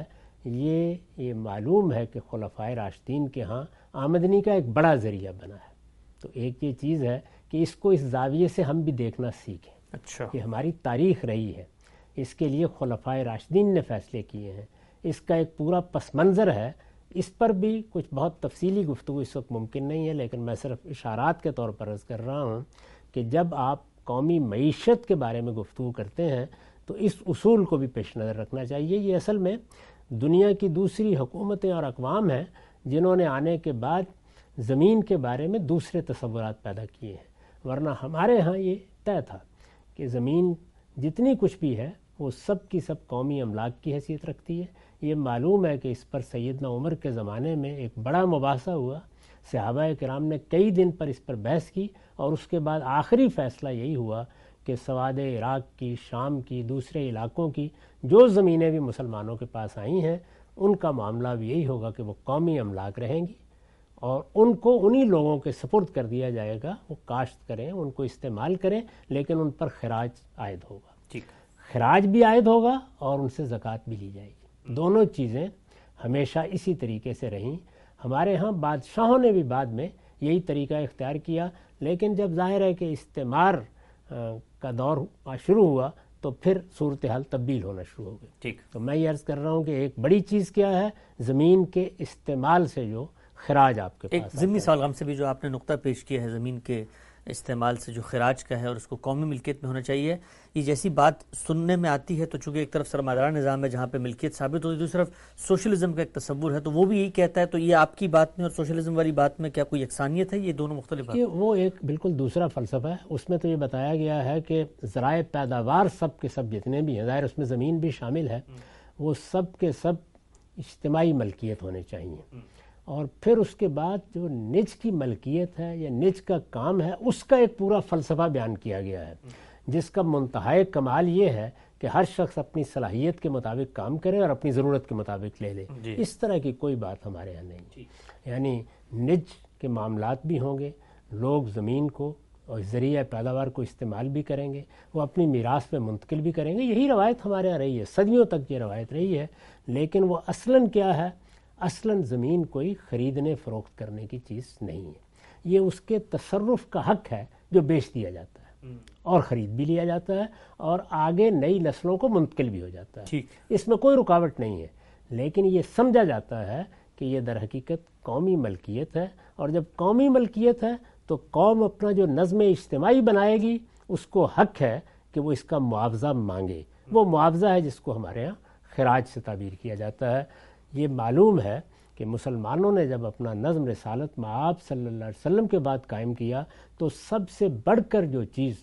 یہ معلوم ہے کہ خلفائے راشدین کے ہاں آمدنی کا ایک بڑا ذریعہ بنا ہے۔ تو ایک یہ چیز ہے کہ اس کو اس زاویے سے ہم بھی دیکھنا سیکھیں۔ اچھا، یہ ہماری تاریخ رہی ہے، اس کے لیے خلفائے راشدین نے فیصلے کیے ہیں، اس کا ایک پورا پس منظر ہے۔ اس پر بھی کچھ بہت تفصیلی گفتگو اس وقت ممکن نہیں ہے، لیکن میں صرف اشارات کے طور پر عرض کر رہا ہوں کہ جب آپ قومی معیشت کے بارے میں گفتگو کرتے ہیں تو اس اصول کو بھی پیش نظر رکھنا چاہیے۔ یہ اصل میں دنیا کی دوسری حکومتیں اور اقوام ہیں جنہوں نے آنے کے بعد زمین کے بارے میں دوسرے تصورات پیدا کیے ہیں، ورنہ ہمارے ہاں یہ طے تھا کہ زمین جتنی کچھ بھی ہے وہ سب کی سب قومی املاک کی حیثیت رکھتی ہے۔ یہ معلوم ہے کہ اس پر سیدنا عمر کے زمانے میں ایک بڑا مباحثہ ہوا، صحابہ کرام نے کئی دن پر اس پر بحث کی، اور اس کے بعد آخری فیصلہ یہی ہوا کہ سواد عراق کی، شام کی، دوسرے علاقوں کی جو زمینیں بھی مسلمانوں کے پاس آئی ہیں ان کا معاملہ بھی یہی ہوگا کہ وہ قومی املاک رہیں گی، اور ان کو انہی لوگوں کے سپرد کر دیا جائے گا، وہ کاشت کریں، ان کو استعمال کریں، لیکن ان پر خراج عائد ہوگا، خراج بھی عائد ہوگا اور ان سے زکوٰۃ بھی لی جائے گی۔ دونوں چیزیں ہمیشہ اسی طریقے سے رہیں۔ ہمارے ہاں بادشاہوں نے بھی بعد میں یہی طریقہ اختیار کیا، لیکن جب ظاہر ہے کہ استعمار کا دور شروع ہوا تو پھر صورتحال تبدیل ہونا شروع ہو گئی۔ تو میں یہ عرض کر رہا ہوں کہ ایک بڑی چیز کیا ہے، زمین کے استعمال سے جو خراج آپ کے پاس ایک ضمنی سوال ہم سے بھی جو آپ نے نقطہ پیش کیا ہے زمین کے استعمال سے جو خراج کا ہے اور اس کو قومی ملکیت میں ہونا چاہیے، یہ جیسی بات سننے میں آتی ہے تو چونکہ ایک طرف سرمایہ نظام ہے جہاں پہ ملکیت ثابت ہوتی ہے، دوسری طرف سوشلزم کا ایک تصور ہے، تو وہ بھی یہی کہتا ہے، تو یہ آپ کی بات میں اور سوشلزم والی بات میں کیا کوئی یکسانیت ہے؟ یہ دونوں مختلف ہیں؟ وہ ایک بالکل دوسرا فلسفہ ہے۔ اس میں تو یہ بتایا گیا ہے کہ ذرائع پیداوار سب کے سب جتنے بھی ہیں، ظاہر اس میں زمین بھی شامل ہے، وہ سب کے سب اجتماعی ملکیت ہونے چاہیے، اور پھر اس کے بعد جو نج کی ملکیت ہے یا نج کا کام ہے اس کا ایک پورا فلسفہ بیان کیا گیا ہے، جس کا منتہائے کمال یہ ہے کہ ہر شخص اپنی صلاحیت کے مطابق کام کرے اور اپنی ضرورت کے مطابق لے لے۔ اس طرح کی کوئی بات ہمارے یہاں نہیں، یعنی نج کے معاملات بھی ہوں گے، لوگ زمین کو اور ذریعہ پیداوار کو استعمال بھی کریں گے، وہ اپنی میراث میں منتقل بھی کریں گے۔ یہی روایت ہمارے یہاں رہی ہے، صدیوں تک یہ روایت رہی ہے، لیکن وہ اصلاً کیا ہے؟ اصلاً زمین کوئی خریدنے فروخت کرنے کی چیز نہیں ہے، یہ اس کے تصرف کا حق ہے جو بیچ دیا جاتا ہے اور خرید بھی لیا جاتا ہے اور آگے نئی نسلوں کو منتقل بھی ہو جاتا ہے، اس میں کوئی رکاوٹ نہیں ہے، لیکن یہ سمجھا جاتا ہے کہ یہ در حقیقت قومی ملکیت ہے، اور جب قومی ملکیت ہے تو قوم اپنا جو نظم اجتماعی بنائے گی اس کو حق ہے کہ وہ اس کا معاوضہ مانگے، وہ معاوضہ ہے جس کو ہمارے ہاں خراج سے تعبیر کیا جاتا ہے۔ یہ معلوم ہے کہ مسلمانوں نے جب اپنا نظم رسالت مآب صلی اللہ علیہ وسلم کے بعد قائم کیا تو سب سے بڑھ کر جو چیز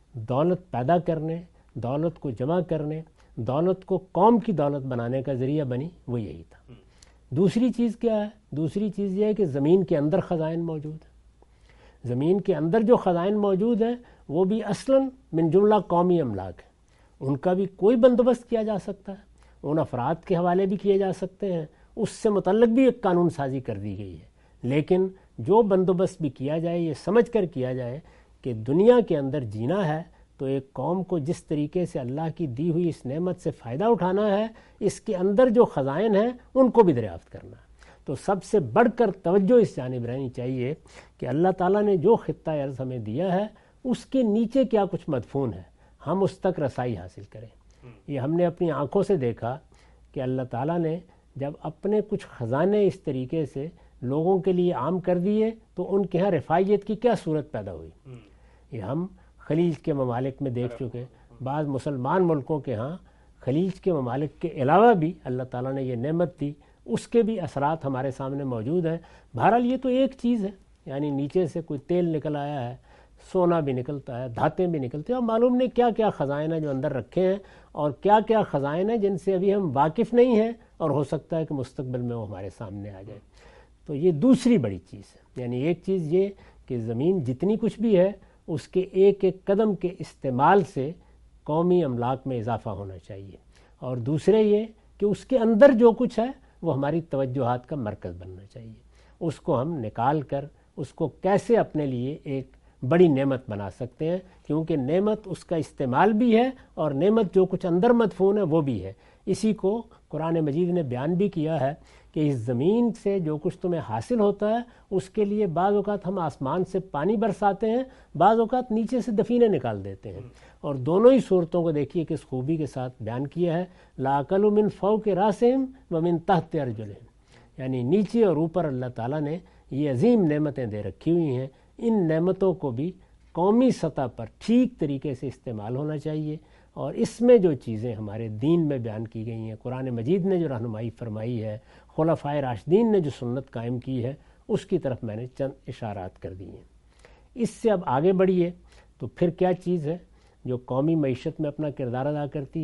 دولت پیدا کرنے، دولت کو جمع کرنے، دولت کو قوم کی دولت بنانے کا ذریعہ بنی، وہ یہی تھا۔ دوسری چیز کیا ہے؟ دوسری چیز یہ ہے کہ زمین کے اندر خزائن موجود ہیں، زمین کے اندر جو خزائن موجود ہیں وہ بھی اصلاً من جملہ قومی املاک ہیں، ان کا بھی کوئی بندوبست کیا جا سکتا ہے، ان افراد کے حوالے بھی کیے جا سکتے ہیں، اس سے متعلق بھی ایک قانون سازی کر دی گئی ہے، لیکن جو بندوبست بھی کیا جائے یہ سمجھ کر کیا جائے کہ دنیا کے اندر جینا ہے تو ایک قوم کو جس طریقے سے اللہ کی دی ہوئی اس نعمت سے فائدہ اٹھانا ہے، اس کے اندر جو خزائن ہیں ان کو بھی دریافت کرنا ہے۔ تو سب سے بڑھ کر توجہ اس جانب رہنی چاہیے کہ اللہ تعالیٰ نے جو خطہ ارض ہمیں دیا ہے اس کے نیچے کیا کچھ مدفون ہے، ہم اس تک رسائی حاصل کریں۔ یہ ہم نے اپنی آنکھوں سے دیکھا کہ اللہ تعالیٰ نے جب اپنے کچھ خزانے اس طریقے سے لوگوں کے لیے عام کر دیے تو ان کے ہاں رفاہیت کی کیا صورت پیدا ہوئی۔ یہ ہم خلیج کے ممالک میں دیکھ چکے، بعض مسلمان ملکوں کے ہاں خلیج کے ممالک کے علاوہ بھی اللہ تعالیٰ نے یہ نعمت دی، اس کے بھی اثرات ہمارے سامنے موجود ہیں۔ بہرحال یہ تو ایک چیز ہے، یعنی نیچے سے کوئی تیل نکل آیا ہے، سونا بھی نکلتا ہے، دھاتیں بھی نکلتے ہیں، اور معلوم نہیں کیا کیا خزائن ہیں جو اندر رکھے ہیں، اور کیا کیا خزائن ہیں جن سے ابھی ہم واقف نہیں ہیں اور ہو سکتا ہے کہ مستقبل میں وہ ہمارے سامنے آ جائے۔ تو یہ دوسری بڑی چیز ہے، یعنی ایک چیز یہ کہ زمین جتنی کچھ بھی ہے اس کے ایک ایک قدم کے استعمال سے قومی املاک میں اضافہ ہونا چاہیے، اور دوسرے یہ کہ اس کے اندر جو کچھ ہے وہ ہماری توجہات کا مرکز بننا چاہیے، اس کو ہم نکال کر اس کو کیسے اپنے لیے ایک بڑی نعمت بنا سکتے ہیں، کیونکہ نعمت اس کا استعمال بھی ہے اور نعمت جو کچھ اندر مدفون ہے وہ بھی ہے۔ اسی کو قرآن مجید نے بیان بھی کیا ہے کہ اس زمین سے جو کچھ تمہیں حاصل ہوتا ہے اس کے لیے بعض اوقات ہم آسمان سے پانی برساتے ہیں، بعض اوقات نیچے سے دفینے نکال دیتے ہیں، اور دونوں ہی صورتوں کو دیکھیے کس خوبی کے ساتھ بیان کیا ہے، لَأَكَلُوا مِن فَوْقِ رَأْسِهِمْ وَمِن تَحْتِ أَرْجُلِهِمْ، یعنی نیچے اور اوپر اللہ تعالیٰ نے یہ عظیم نعمتیں دے رکھی ہوئی ہیں، ان نعمتوں کو بھی قومی سطح پر ٹھیک طریقے سے استعمال ہونا چاہیے، اور اس میں جو چیزیں ہمارے دین میں بیان کی گئی ہیں، قرآن مجید نے جو رہنمائی فرمائی ہے، خلفائے راشدین نے جو سنت قائم کی ہے، اس کی طرف میں نے چند اشارات کر دی ہیں۔ اس سے اب آگے بڑھیے تو پھر کیا چیز ہے جو قومی معیشت میں اپنا کردار ادا کرتی ہے؟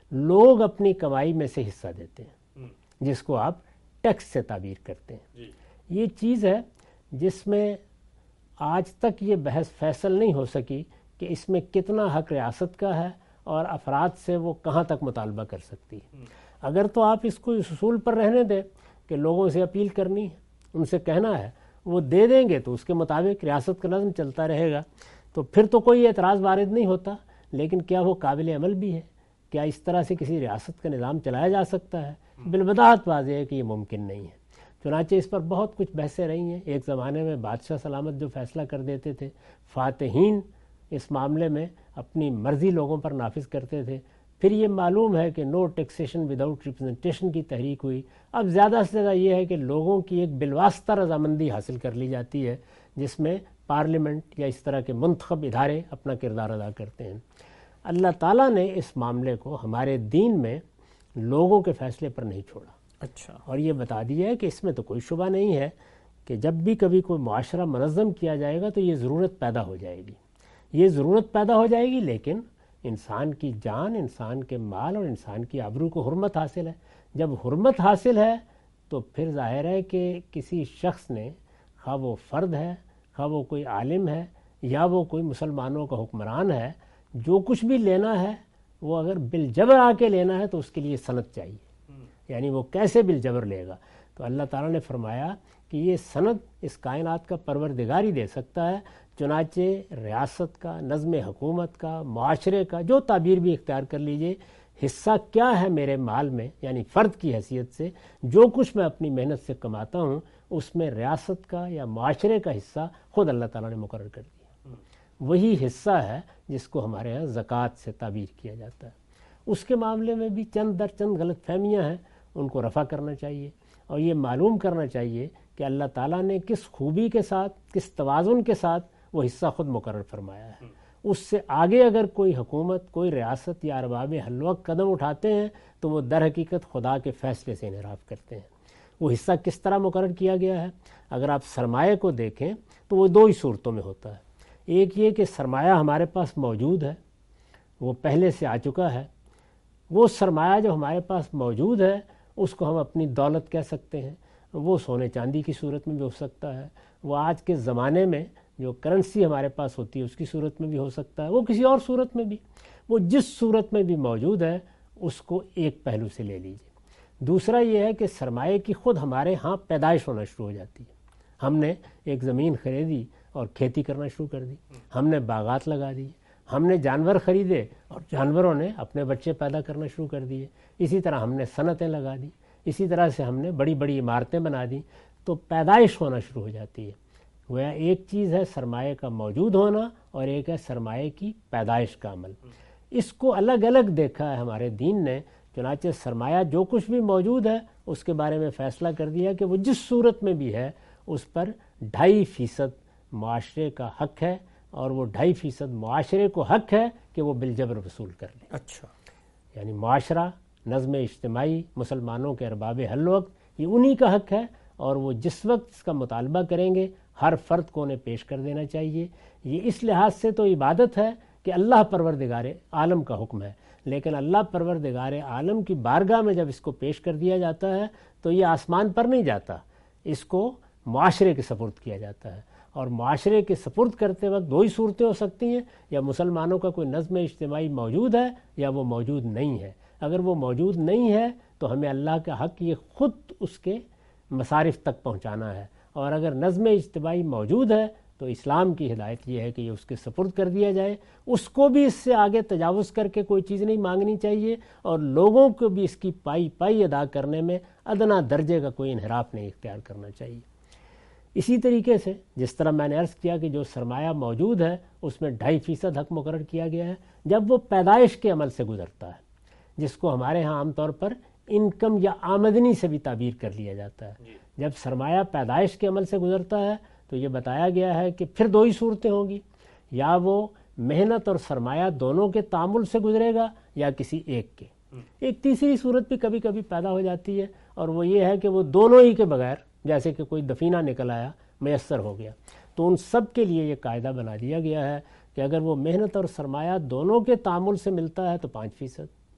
لوگ اپنی کمائی میں سے حصہ دیتے ہیں جس کو آپ ٹیکس سے تعبیر کرتے ہیں. یہ چیز ہے جس میں آج تک یہ بحث فیصل نہیں ہو سکی کہ اس میں کتنا حق ریاست کا ہے اور افراد سے وہ کہاں تک مطالبہ کر سکتی ہے. اگر تو آپ اس کو اس اصول پر رہنے دیں کہ لوگوں سے اپیل کرنی ہے، ان سے کہنا ہے، وہ دے دیں گے تو اس کے مطابق ریاست کا نظم چلتا رہے گا، تو پھر تو کوئی اعتراض وارد نہیں ہوتا. لیکن کیا وہ قابل عمل بھی ہے؟ کیا اس طرح سے کسی ریاست کا نظام چلایا جا سکتا ہے؟ بالبداہت واضح ہے کہ یہ ممکن نہیں ہے. چنانچہ اس پر بہت کچھ بحثیں رہی ہیں. ایک زمانے میں بادشاہ سلامت جو فیصلہ کر دیتے تھے، فاتحین اس معاملے میں اپنی مرضی لوگوں پر نافذ کرتے تھے. پھر یہ معلوم ہے کہ نو ٹیکسیشن وداؤٹ ریپرزنٹیشن کی تحریک ہوئی. اب زیادہ سے زیادہ یہ ہے کہ لوگوں کی ایک بالواسطہ رضامندی حاصل کر لی جاتی ہے جس میں پارلیمنٹ یا اس طرح کے منتخب ادارے اپنا کردار ادا کرتے ہیں. اللہ تعالیٰ نے اس معاملے کو ہمارے دین میں لوگوں کے فیصلے پر نہیں چھوڑا. اچھا. اور یہ بتا دیا ہے کہ اس میں تو کوئی شبہ نہیں ہے کہ جب بھی کبھی کوئی معاشرہ منظم کیا جائے گا تو یہ ضرورت پیدا ہو جائے گی. یہ ضرورت پیدا ہو جائے گی، لیکن انسان کی جان، انسان کے مال اور انسان کی آبرو کو حرمت حاصل ہے. جب حرمت حاصل ہے تو پھر ظاہر ہے کہ کسی شخص نے، خواہ وہ فرد ہے، خواہ وہ کوئی عالم ہے یا وہ کوئی مسلمانوں کا حکمران ہے، جو کچھ بھی لینا ہے وہ اگر بالجبر آ کے لینا ہے تو اس کے لیے سند چاہیے. یعنی وہ کیسے بالجبر لے گا؟ تو اللہ تعالیٰ نے فرمایا کہ یہ سند اس کائنات کا پروردگار ہی دے سکتا ہے. چنانچہ ریاست کا، نظم حکومت کا، معاشرے کا، جو تعبیر بھی اختیار کر لیجئے، حصہ کیا ہے میرے مال میں، یعنی فرد کی حیثیت سے جو کچھ میں اپنی محنت سے کماتا ہوں، اس میں ریاست کا یا معاشرے کا حصہ خود اللہ تعالیٰ نے مقرر کر دیا. وہی حصہ ہے جس کو ہمارے ہاں زکوٰۃ سے تعبیر کیا جاتا ہے. اس کے معاملے میں بھی چند در چند غلط فہمیاں ہیں، ان کو رفع کرنا چاہیے اور یہ معلوم کرنا چاہیے کہ اللہ تعالیٰ نے کس خوبی کے ساتھ، کس توازن کے ساتھ وہ حصہ خود مقرر فرمایا ہے. اس سے آگے اگر کوئی حکومت، کوئی ریاست یا ارباب حلوق قدم اٹھاتے ہیں تو وہ در حقیقت خدا کے فیصلے سے انحراف کرتے ہیں. وہ حصہ کس طرح مقرر کیا گیا ہے؟ اگر آپ سرمایہ کو دیکھیں تو وہ دو ہی صورتوں میں ہوتا ہے. ایک یہ کہ سرمایہ ہمارے پاس موجود ہے، وہ پہلے سے آ چکا ہے. وہ سرمایہ جو ہمارے پاس موجود ہے اس کو ہم اپنی دولت کہہ سکتے ہیں. وہ سونے چاندی کی صورت میں بھی ہو سکتا ہے، وہ آج کے زمانے میں جو کرنسی ہمارے پاس ہوتی ہے اس کی صورت میں بھی ہو سکتا ہے، وہ کسی اور صورت میں بھی. وہ جس صورت میں بھی موجود ہے اس کو ایک پہلو سے لے لیجیے. دوسرا یہ ہے کہ سرمایہ کی خود ہمارے ہاں پیدائش ہونا شروع ہو جاتی ہے. ہم نے ایک زمین خریدی اور کھیتی کرنا شروع کر دی، ہم نے باغات لگا دی، ہم نے جانور خریدے اور جانوروں نے اپنے بچے پیدا کرنا شروع کر دیے. اسی طرح ہم نے صنعتیں لگا دی، اسی طرح سے ہم نے بڑی بڑی عمارتیں بنا دیں. تو پیدائش ہونا شروع ہو جاتی ہے. گویا ایک چیز ہے سرمایہ کا موجود ہونا اور ایک ہے سرمایہ کی پیدائش کا عمل. اس کو الگ الگ دیکھا ہے ہمارے دین نے. چنانچہ سرمایہ جو کچھ بھی موجود ہے اس کے بارے میں فیصلہ کر دیا کہ وہ جس صورت میں بھی ہے اس پر 2.5% معاشرے کا حق ہے، اور وہ 2.5% معاشرے کو حق ہے کہ وہ بالجبر وصول کر لے. اچھا. یعنی معاشرہ، نظم اجتماعی، مسلمانوں کے ارباب حل وقت، یہ انہی کا حق ہے، اور وہ جس وقت اس کا مطالبہ کریں گے ہر فرد کو انہیں پیش کر دینا چاہیے. یہ اس لحاظ سے تو عبادت ہے کہ اللہ پروردگار عالم کا حکم ہے، لیکن اللہ پروردگار عالم کی بارگاہ میں جب اس کو پیش کر دیا جاتا ہے تو یہ آسمان پر نہیں جاتا، اس کو معاشرے کے سپرد کیا جاتا ہے. اور معاشرے کے سپرد کرتے وقت دو ہی صورتیں ہو سکتی ہیں، یا مسلمانوں کا کوئی نظم اجتماعی موجود ہے یا وہ موجود نہیں ہے. اگر وہ موجود نہیں ہے تو ہمیں اللہ کا حق یہ خود اس کے مصارف تک پہنچانا ہے، اور اگر نظم اجتماعی موجود ہے تو اسلام کی ہدایت یہ ہے کہ یہ اس کے سپرد کر دیا جائے. اس کو بھی اس سے آگے تجاوز کر کے کوئی چیز نہیں مانگنی چاہیے، اور لوگوں کو بھی اس کی پائی ادا کرنے میں ادنا درجے کا کوئی انحراف نہیں اختیار کرنا چاہیے. اسی طریقے سے جس طرح میں نے عرض کیا کہ جو سرمایہ موجود ہے اس میں 2.5% حق مقرر کیا گیا ہے جب وہ پیدائش کے عمل سے گزرتا ہے، جس کو ہمارے ہاں عام طور پر انکم یا آمدنی سے بھی تعبیر کر لیا جاتا ہے. جب سرمایہ پیدائش کے عمل سے گزرتا ہے تو یہ بتایا گیا ہے کہ پھر دو ہی صورتیں ہوں گی، یا وہ محنت اور سرمایہ دونوں کے تعامل سے گزرے گا یا کسی ایک کے. ایک تیسری صورت بھی کبھی کبھی پیدا ہو جاتی ہے، اور وہ یہ ہے کہ وہ دونوں ہی کے بغیر، جیسے کہ کوئی دفینہ نکل آیا، میسر ہو گیا. تو ان سب کے لیے یہ قاعدہ بنا دیا گیا ہے کہ اگر وہ محنت اور سرمایہ دونوں کے تعامل سے ملتا ہے تو 5%،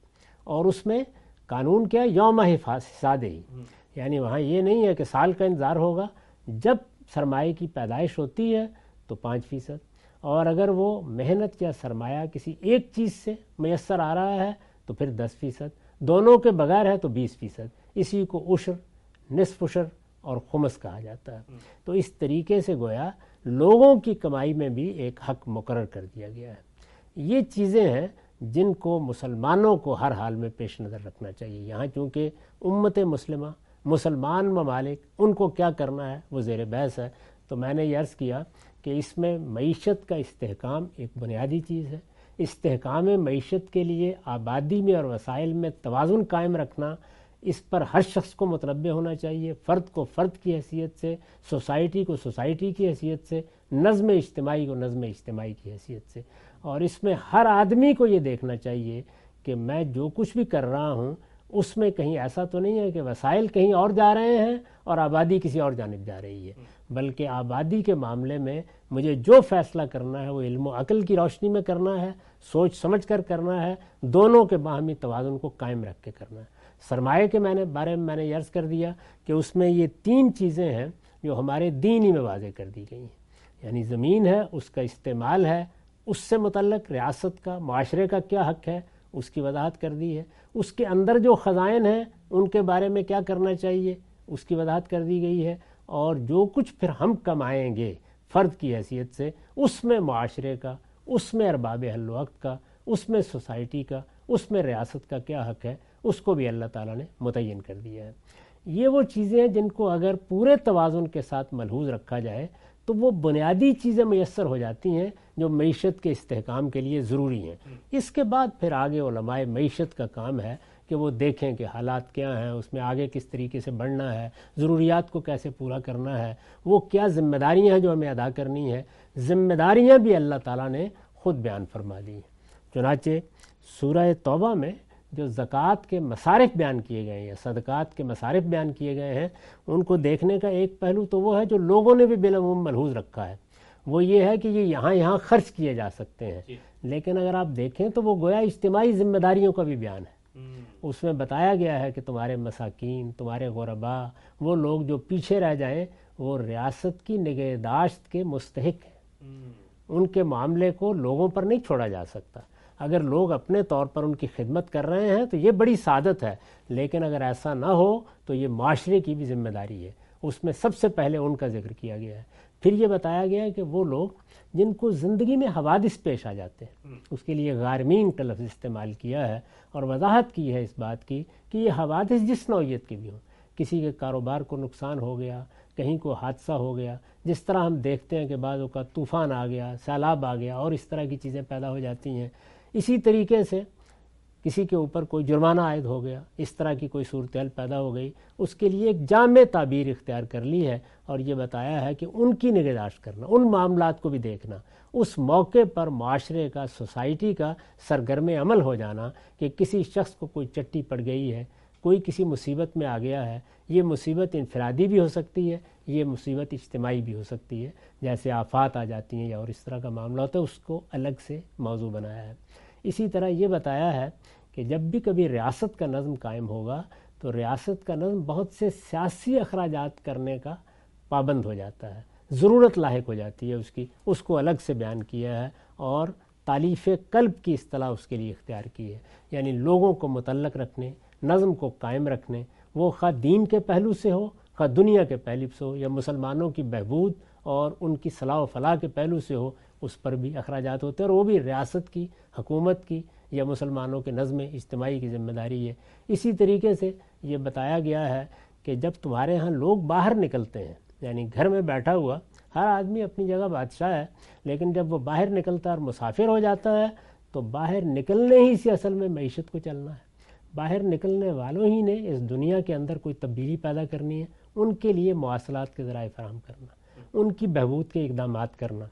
اور اس میں قانون کیا یوم حساد ہی، یعنی وہاں یہ نہیں ہے کہ سال کا انتظار ہوگا، جب سرمایہ کی پیدائش ہوتی ہے تو 5%، اور اگر وہ محنت یا سرمایہ کسی ایک چیز سے میسر آ رہا ہے تو پھر 10%، دونوں کے بغیر ہے تو 20%، اسی کو عشر، نصف عشر اور خمس کہا جاتا ہے۔ تو اس طریقے سے گویا لوگوں کی کمائی میں بھی ایک حق مقرر کر دیا گیا ہے۔ یہ چیزیں ہیں جن کو مسلمانوں کو ہر حال میں پیش نظر رکھنا چاہیے۔ یہاں چونکہ امت مسلمہ، مسلمان ممالک، ان کو کیا کرنا ہے وہ زیر بحث ہے، تو میں نے یہ عرض کیا کہ اس میں معیشت کا استحکام ایک بنیادی چیز ہے۔ استحکام معیشت کے لیے آبادی میں اور وسائل میں توازن قائم رکھنا، اس پر ہر شخص کو متنبع ہونا چاہیے، فرد کو فرد کی حیثیت سے، سوسائٹی کو سوسائٹی کی حیثیت سے، نظم اجتماعی کو نظم اجتماعی کی حیثیت سے، اور اس میں ہر آدمی کو یہ دیکھنا چاہیے کہ میں جو کچھ بھی کر رہا ہوں اس میں کہیں ایسا تو نہیں ہے کہ وسائل کہیں اور جا رہے ہیں اور آبادی کسی اور جانب جا رہی ہے، بلکہ آبادی کے معاملے میں مجھے جو فیصلہ کرنا ہے وہ علم و عقل کی روشنی میں کرنا ہے، سوچ سمجھ کر کرنا ہے، دونوں کے باہمی توازن کو قائم رکھ کے کرنا ہے۔ سرمایہ کے بارے میں نے عرض کر دیا کہ اس میں یہ 3 چیزیں ہیں جو ہمارے دین ہی میں واضح کر دی گئی ہیں، یعنی زمین ہے، اس کا استعمال ہے، اس سے متعلق ریاست کا، معاشرے کا کیا حق ہے اس کی وضاحت کر دی ہے، اس کے اندر جو خزائن ہیں ان کے بارے میں کیا کرنا چاہیے اس کی وضاحت کر دی گئی ہے، اور جو کچھ پھر ہم کمائیں گے فرد کی حیثیت سے اس میں معاشرے کا، اس میں ارباب حل وقت کا، اس میں سوسائٹی کا، اس میں ریاست کا کیا حق ہے اس کو بھی اللہ تعالیٰ نے متعین کر دیا ہے۔ یہ وہ چیزیں ہیں جن کو اگر پورے توازن کے ساتھ ملحوظ رکھا جائے تو وہ بنیادی چیزیں میسر ہو جاتی ہیں جو معیشت کے استحکام کے لیے ضروری ہیں۔ اس کے بعد پھر آگے علماء معیشت کا کام ہے کہ وہ دیکھیں کہ حالات کیا ہیں، اس میں آگے کس طریقے سے بڑھنا ہے، ضروریات کو کیسے پورا کرنا ہے، وہ کیا ذمہ داریاں ہیں جو ہمیں ادا کرنی ہے۔ ذمہ داریاں بھی اللہ تعالیٰ نے خود بیان فرما دی ہیں۔ چنانچہ سورہ توبہ میں جو زکوٰۃ کے مصارف بیان کیے گئے ہیں یا صدقات کے مصارف بیان کیے گئے ہیں، ان کو دیکھنے کا ایک پہلو تو وہ ہے جو لوگوں نے بھی بالعموم ملحوظ رکھا ہے، وہ یہ ہے کہ یہ یہاں خرچ کیے جا سکتے ہیں، لیکن اگر آپ دیکھیں تو وہ گویا اجتماعی ذمہ داریوں کا بھی بیان ہے۔ اس میں بتایا گیا ہے کہ تمہارے مساکین، تمہارے غرباء، وہ لوگ جو پیچھے رہ جائیں وہ ریاست کی نگہداشت کے مستحق ہیں، ان کے معاملے کو لوگوں پر نہیں چھوڑا جا سکتا۔ اگر لوگ اپنے طور پر ان کی خدمت کر رہے ہیں تو یہ بڑی سعادت ہے، لیکن اگر ایسا نہ ہو تو یہ معاشرے کی بھی ذمہ داری ہے، اس میں سب سے پہلے ان کا ذکر کیا گیا ہے۔ پھر یہ بتایا گیا ہے کہ وہ لوگ جن کو زندگی میں حوادث پیش آ جاتے ہیں، اس کے لیے غارمین کا لفظ استعمال کیا ہے اور وضاحت کی ہے اس بات کی کہ یہ حوادث جس نوعیت کے بھی ہوں، کسی کے کاروبار کو نقصان ہو گیا، کہیں کو حادثہ ہو گیا، جس طرح ہم دیکھتے ہیں کہ بعض اوقات طوفان آ گیا، سیلاب آ گیا اور اس طرح کی چیزیں پیدا ہو جاتی ہیں، اسی طریقے سے کسی کے اوپر کوئی جرمانہ عائد ہو گیا، اس طرح کی کوئی صورتحال پیدا ہو گئی، اس کے لیے ایک جامع تعبیر اختیار کر لی ہے اور یہ بتایا ہے کہ ان کی نگہداشت کرنا، ان معاملات کو بھی دیکھنا، اس موقع پر معاشرے کا، سوسائٹی کا سرگرم عمل ہو جانا کہ کسی شخص کو کوئی چٹی پڑ گئی ہے، کوئی کسی مصیبت میں آ گیا ہے، یہ مصیبت انفرادی بھی ہو سکتی ہے، یہ مصیبت اجتماعی بھی ہو سکتی ہے، جیسے آفات آ جاتی ہیں یا اور اس طرح کا معاملہ ہوتا ہے، اس کو الگ سے موضوع بنایا ہے۔ اسی طرح یہ بتایا ہے کہ جب بھی کبھی ریاست کا نظم قائم ہوگا تو ریاست کا نظم بہت سے سیاسی اخراجات کرنے کا پابند ہو جاتا ہے، ضرورت لاحق ہو جاتی ہے اس کو الگ سے بیان کیا ہے اور تالیف قلب کی اصطلاح اس کے لیے اختیار کی ہے، یعنی لوگوں کو متعلق رکھنے، نظم کو قائم رکھنے، وہ خواہ دین کے پہلو سے ہو، خواہ دنیا کے پہلو سے ہو، یا مسلمانوں کی بہبود اور ان کی صلاح و فلاح کے پہلو سے ہو، اس پر بھی اخراجات ہوتے ہیں اور وہ بھی ریاست کی، حکومت کی یا مسلمانوں کے نظم اجتماعی کی ذمہ داری ہے۔ اسی طریقے سے یہ بتایا گیا ہے کہ جب تمہارے ہاں لوگ باہر نکلتے ہیں، یعنی گھر میں بیٹھا ہوا ہر آدمی اپنی جگہ بادشاہ ہے، لیکن جب وہ باہر نکلتا ہے اور مسافر ہو جاتا ہے تو باہر نکلنے ہی سے اصل میں معیشت کو چلنا ہے، باہر نکلنے والوں ہی نے اس دنیا کے اندر کوئی تبدیلی پیدا کرنی ہے، ان کے لیے مواصلات کے ذرائع فراہم کرنا، ان کی بہبود کے اقدامات کرنا،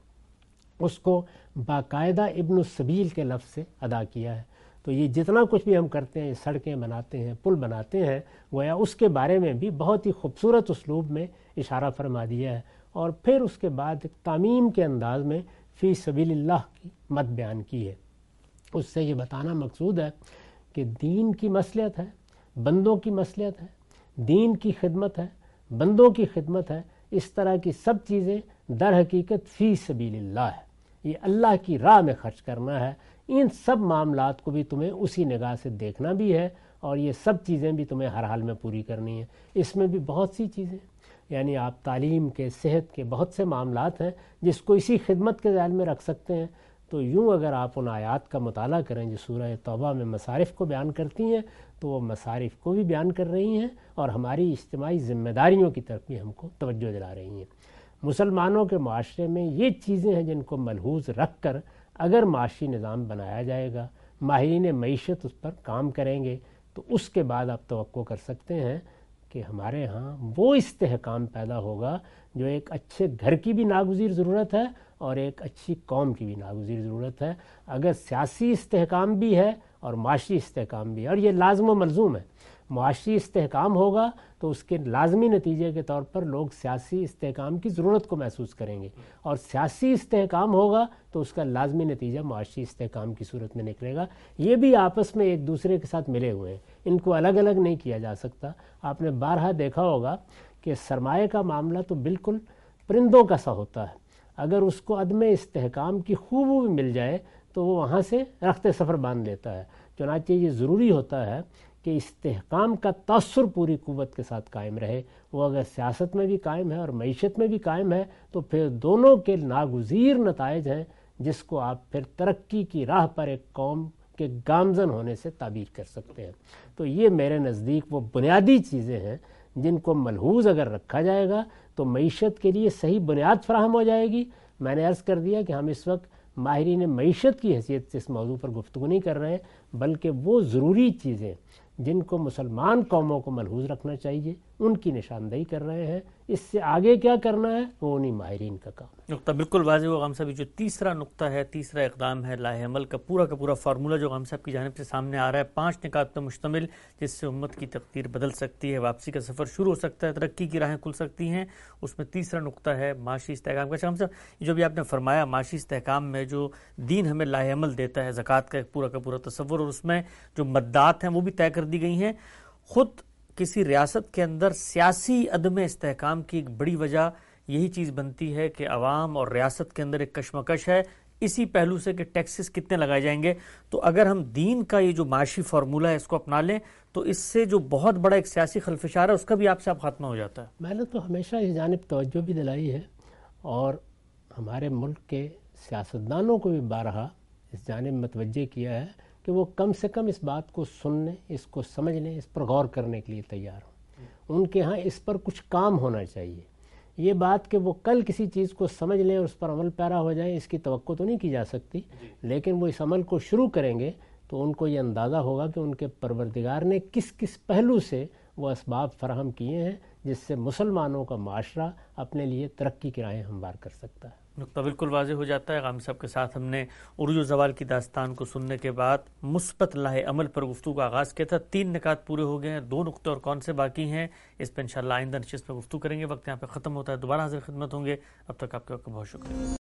اس کو باقاعدہ ابن السبیل کے لفظ سے ادا کیا ہے۔ تو یہ جتنا کچھ بھی ہم کرتے ہیں، سڑکیں بناتے ہیں، پل بناتے ہیں، گویا اس کے بارے میں بھی بہت ہی خوبصورت اسلوب میں اشارہ فرما دیا ہے، اور پھر اس کے بعد تعمیم کے انداز میں فی سبیل اللہ کی مت بیان کی ہے۔ اس سے یہ بتانا مقصود ہے کہ دین کی مصلحت ہے، بندوں کی مصلحت ہے، دین کی خدمت ہے، بندوں کی خدمت ہے، اس طرح کی سب چیزیں در حقیقت فی سبیل اللہ ہے، یہ اللہ کی راہ میں خرچ کرنا ہے۔ ان سب معاملات کو بھی تمہیں اسی نگاہ سے دیکھنا بھی ہے، اور یہ سب چیزیں بھی تمہیں ہر حال میں پوری کرنی ہیں۔ اس میں بھی بہت سی چیزیں، یعنی آپ تعلیم کے، صحت کے بہت سے معاملات ہیں جس کو اسی خدمت کے ذیل میں رکھ سکتے ہیں۔ تو یوں اگر آپ ان آیات کا مطالعہ کریں جو سورہ توبہ میں مصارف کو بیان کرتی ہیں، تو وہ مصارف کو بھی بیان کر رہی ہیں اور ہماری اجتماعی ذمہ داریوں کی طرف بھی ہم کو توجہ دلا رہی ہیں۔ مسلمانوں کے معاشرے میں یہ چیزیں ہیں جن کو ملحوظ رکھ کر اگر معاشی نظام بنایا جائے گا، ماہرین معیشت اس پر کام کریں گے، تو اس کے بعد آپ توقع کر سکتے ہیں کہ ہمارے ہاں وہ استحکام پیدا ہوگا جو ایک اچھے گھر کی بھی ناگزیر ضرورت ہے اور ایک اچھی قوم کی بھی ناگزیر ضرورت ہے۔ اگر سیاسی استحکام بھی ہے اور معاشی استحکام بھی ہے، اور یہ لازم و ملزوم ہے، معاشی استحکام ہوگا تو اس کے لازمی نتیجے کے طور پر لوگ سیاسی استحکام کی ضرورت کو محسوس کریں گے، اور سیاسی استحکام ہوگا تو اس کا لازمی نتیجہ معاشی استحکام کی صورت میں نکلے گا۔ یہ بھی آپس میں ایک دوسرے کے ساتھ ملے ہوئے ہیں، ان کو الگ الگ نہیں کیا جا سکتا۔ آپ نے بارہا دیکھا ہوگا کہ سرمایہ کا معاملہ تو بالکل پرندوں کا سا ہوتا ہے، اگر اس کو عدم استحکام کی خوب مل جائے تو وہ وہاں سے رخت سفر باندھ لیتا ہے۔ چنانچہ یہ ضروری ہوتا ہے کہ استحکام کا تاثر پوری قوت کے ساتھ قائم رہے۔ وہ اگر سیاست میں بھی قائم ہے اور معیشت میں بھی قائم ہے تو پھر دونوں کے ناگزیر نتائج ہیں جس کو آپ پھر ترقی کی راہ پر ایک قوم کے گامزن ہونے سے تعبیر کر سکتے ہیں۔ تو یہ میرے نزدیک وہ بنیادی چیزیں ہیں جن کو ملحوظ اگر رکھا جائے گا تو معیشت کے لیے صحیح بنیاد فراہم ہو جائے گی۔ میں نے عرض کر دیا کہ ہم اس وقت ماہرین معیشت کی حیثیت سے اس موضوع پر گفتگو نہیں کر رہے ہیں، بلکہ وہ ضروری چیزیں جن کو مسلمان قوموں کو ملحوظ رکھنا چاہیے ان کی نشاندہی کر رہے ہیں۔ اس سے آگے کیا کرنا ہے وہ انہی ماہرین کا کام ہے۔ نقطہ بالکل واضح ہوا غام صاحب۔ جو تیسرا نقطہ ہے، تیسرا اقدام ہے لاہ عمل کا پورا فارمولہ جو غام صاحب کی جانب سے سامنے آ رہا ہے، 5 نکات پر مشتمل، جس سے امت کی تقدیر بدل سکتی ہے، واپسی کا سفر شروع ہو سکتا ہے، ترقی کی راہیں کھل سکتی ہیں۔ اس میں تیسرا نقطہ ہے معاشی استحکام کا۔ غام صاحب جو بھی آپ نے فرمایا، معاشی استحکام میں جو دین ہمیں لاہ عمل دیتا ہے، زکوٰۃ کا ایک پورا تصور، اور اس میں جو مدات ہیں وہ بھی طے کر دی گئی ہیں۔ خود کسی ریاست کے اندر سیاسی عدم استحکام کی ایک بڑی وجہ یہی چیز بنتی ہے کہ عوام اور ریاست کے اندر ایک کشمکش ہے اسی پہلو سے کہ ٹیکسز کتنے لگائے جائیں گے۔ تو اگر ہم دین کا یہ جو معاشی فارمولہ ہے اس کو اپنا لیں تو اس سے جو بہت بڑا ایک سیاسی خلفشار ہے اس کا بھی آپ سے خاتمہ ہو جاتا ہے۔ میں نے تو ہمیشہ اس جانب توجہ بھی دلائی ہے، اور ہمارے ملک کے سیاستدانوں کو بھی بارہا اس جانب متوجہ کیا ہے کہ وہ کم سے کم اس بات کو سننے، اس کو سمجھنے، اس پر غور کرنے کے لیے تیار ہوں۔ ان کے ہاں اس پر کچھ کام ہونا چاہیے۔ یہ بات کہ وہ کل کسی چیز کو سمجھ لیں اور اس پر عمل پیرا ہو جائیں، اس کی توقع تو نہیں کی جا سکتی، لیکن وہ اس عمل کو شروع کریں گے تو ان کو یہ اندازہ ہوگا کہ ان کے پروردگار نے کس کس پہلو سے وہ اسباب فراہم کیے ہیں جس سے مسلمانوں کا معاشرہ اپنے لیے ترقی کی راہیں ہموار کر سکتا ہے۔ نقطہ بالکل واضح ہو جاتا ہے۔ غام صاحب کے ساتھ ہم نے عروج و زوال کی داستان کو سننے کے بعد مثبت لاہ عمل پر گفتگو کا آغاز کیا تھا۔ 3 نکات پورے ہو گئے ہیں، 2 نقطے اور کون سے باقی ہیں اس پہ انشاءاللہ آئندہ نشست میں گفتگو کریں گے۔ وقت یہاں پہ ختم ہوتا ہے، دوبارہ حاضر خدمت ہوں گے، اب تک آپ کا بہت شکریہ۔